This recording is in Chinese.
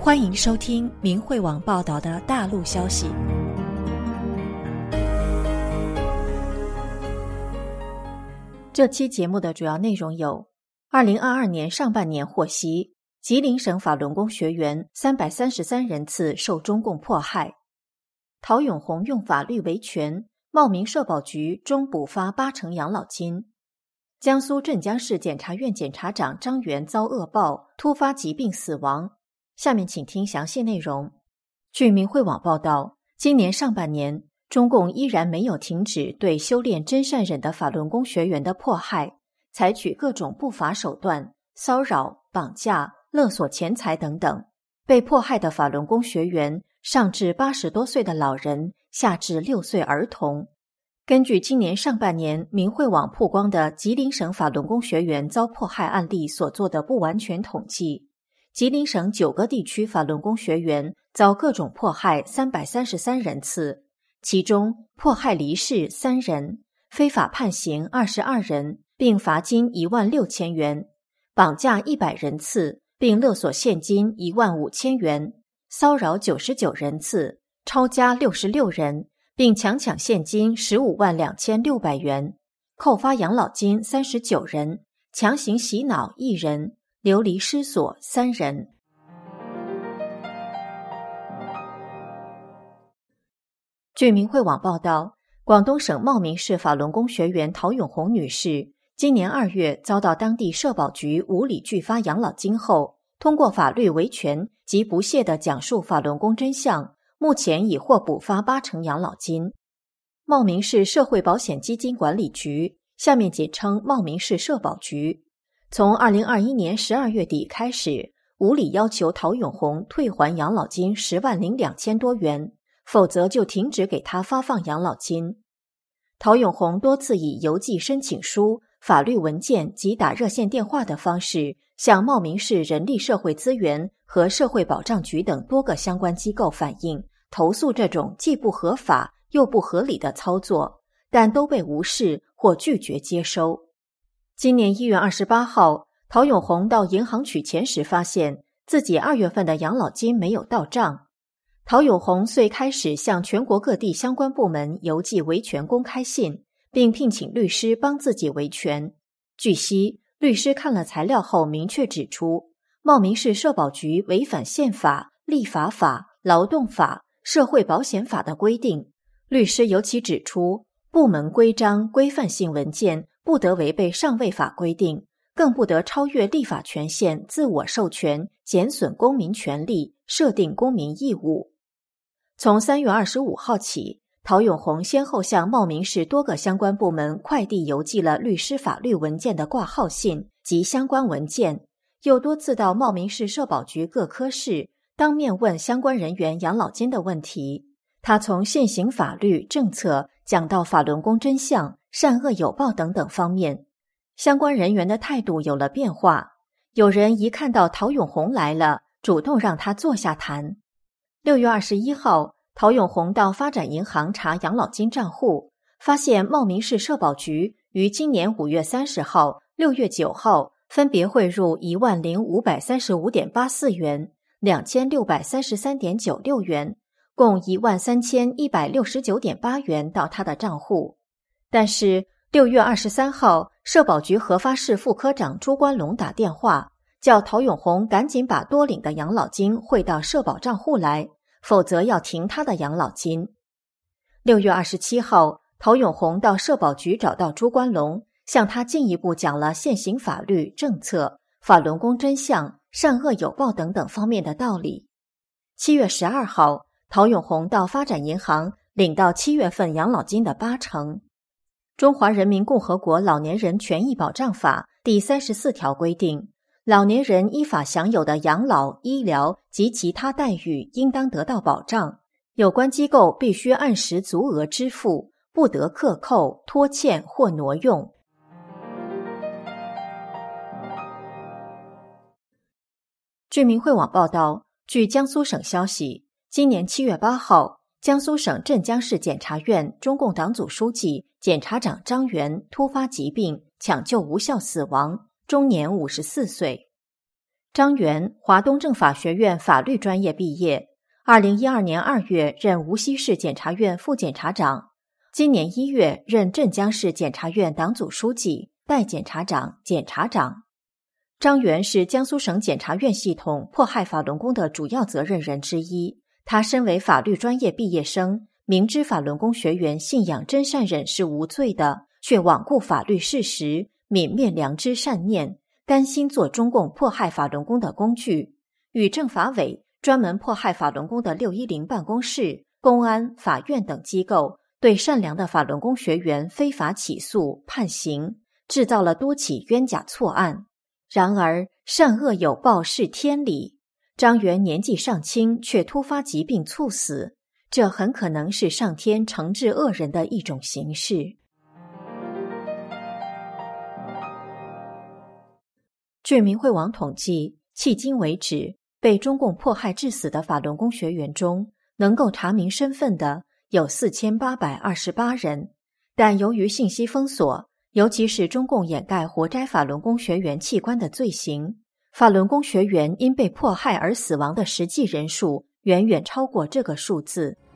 欢迎收听明慧网报道的大陆消息。这期节目的主要内容有：2022年上半年获悉，吉林省法轮功学员333人次受中共迫害；陶永红用法律维权，茂名社保局终补发8成养老金；江苏镇江市检察院检察长张元遭恶报，突发疾病死亡。下面请听详细内容。据明慧网报道，今年上半年，中共依然没有停止对修炼真善忍的法轮功学员的迫害，采取各种不法手段，骚扰、绑架、勒索钱财等等。被迫害的法轮功学员上至80多岁的老人，下至6岁儿童。根据今年上半年明慧网曝光的吉林省法轮功学员遭迫害案例所做的不完全统计，吉林省9个地区法轮功学员遭各种迫害333人次，其中迫害离世3人，非法判刑22人，并罚金16000元，绑架100人次，并勒索现金15000元，骚扰99人次，抄家66人，并强抢现金152600元，扣发养老金39人，强行洗脑1人，流离失所3人。据明慧网报道，广东省茂名市法轮功学员陶永红女士今年2月遭到当地社保局无理拒发养老金后，通过法律维权及不懈地讲述法轮功真相，目前已获补发8成养老金。茂名市社会保险基金管理局，下面简称茂名市社保局，从2021年12月底开始，无理要求陶永红退还养老金10.2万多元，否则就停止给他发放养老金。陶永红多次以邮寄申请书、法律文件及打热线电话的方式，向茂名市人力社会资源和社会保障局等多个相关机构反映，投诉这种既不合法又不合理的操作，但都被无视或拒绝接收。今年1月28号，陶永红到银行取钱时发现自己2月份的养老金没有到账。陶永红遂开始向全国各地相关部门邮寄维权公开信，并聘请律师帮自己维权。据悉，律师看了材料后明确指出，茂名市社保局违反宪法、立法法、劳动法、社会保险法的规定。律师尤其指出，部门规章规范性文件不得违背上位法规定，更不得超越立法权限自我授权，减损公民权利，设定公民义务。从3月25号起，陶永红先后向茂名市多个相关部门快递邮寄了律师法律文件的挂号信及相关文件，又多次到茂名市社保局各科室当面问相关人员养老金的问题。他从现行法律政策讲到法轮功真相、善恶有报等等方面，相关人员的态度有了变化。有人一看到陶永红来了，主动让他坐下谈。6月21号，陶永红到发展银行查养老金账户，发现茂名市社保局于今年5月30号、6月9号分别汇入10535.84元、2633.96元，共13169.8元到他的账户。但是6月23号，社保局核发室副科长朱关龙打电话，叫陶永红赶紧把多领的养老金汇到社保账户来，否则要停他的养老金。6月27号，陶永红到社保局找到朱关龙，向他进一步讲了现行法律政策、法轮功真相、善恶有报等等方面的道理。7月12号，陶永红到发展银行领到7月份养老金的8成。中华人民共和国老年人权益保障法第34条规定，老年人依法享有的养老、医疗及其他待遇应当得到保障，有关机构必须按时足额支付，不得克扣、拖欠或挪用。据明慧网报道，据江苏省消息，今年7月8号，江苏省镇江市检察院中共党组书记、检察长张元突发疾病，抢救无效死亡，终年54岁。 张元，华东政法学院法律专业毕业，2012年2月任无锡市检察院副检察长，今年1月任镇江市检察院党组书记、代检察长、检察长。张元是江苏省检察院系统迫害法轮功的主要责任人之一。他身为法律专业毕业生，明知法轮功学员信仰真善忍是无罪的，却罔顾法律事实，泯灭良知善念，甘心做中共迫害法轮功的工具，与政法委专门迫害法轮功的610办公室、公安、法院等机构对善良的法轮功学员非法起诉、判刑，制造了多起冤假错案。然而，善恶有报是天理。张元年纪尚轻，却突发疾病猝死，这很可能是上天惩治恶人的一种形式。据明慧网统计，迄今为止，被中共迫害致死的法轮功学员中，能够查明身份的有4828人，但由于信息封锁，尤其是中共掩盖活摘法轮功学员器官的罪行，法轮功学员因被迫害而死亡的实际人数远远超过这个数字。